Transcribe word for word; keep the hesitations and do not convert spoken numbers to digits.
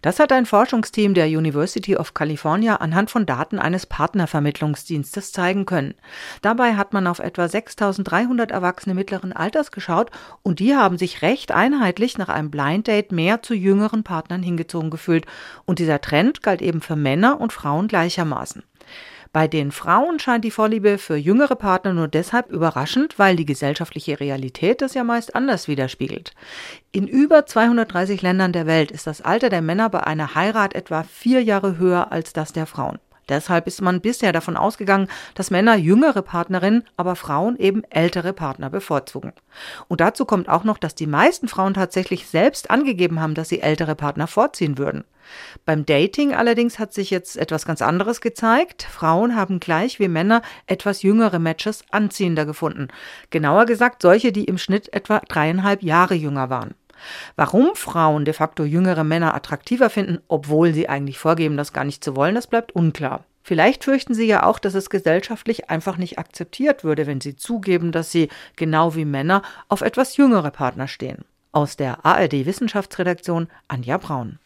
Das hat ein Forschungsteam der University of California anhand von Daten eines Partnervermittlungsdienstes zeigen können. Dabei hat man auf etwa sechstausenddreihundert Erwachsene mittleren Alters geschaut und die haben sich recht einheitlich nach einem Blind Date mehr zu jüngeren Partnern hingezogen gefühlt. Und dieser Trend galt eben für Männer und Frauen gleichermaßen. Bei den Frauen scheint die Vorliebe für jüngere Partner nur deshalb überraschend, weil die gesellschaftliche Realität das ja meist anders widerspiegelt. In über zweihundertdreißig Ländern der Welt ist das Alter der Männer bei einer Heirat etwa vier Jahre höher als das der Frauen. Deshalb ist man bisher davon ausgegangen, dass Männer jüngere Partnerinnen, aber Frauen eben ältere Partner bevorzugen. Und dazu kommt auch noch, dass die meisten Frauen tatsächlich selbst angegeben haben, dass sie ältere Partner vorziehen würden. Beim Dating allerdings hat sich jetzt etwas ganz anderes gezeigt. Frauen haben gleich wie Männer etwas jüngere Matches anziehender gefunden. Genauer gesagt solche, die im Schnitt etwa dreieinhalb Jahre jünger waren. Warum Frauen de facto jüngere Männer attraktiver finden, obwohl sie eigentlich vorgeben, das gar nicht zu wollen, das bleibt unklar. Vielleicht fürchten sie ja auch, dass es gesellschaftlich einfach nicht akzeptiert würde, wenn sie zugeben, dass sie, genau wie Männer, auf etwas jüngere Partner stehen. Aus der A R D-Wissenschaftsredaktion Anja Braun.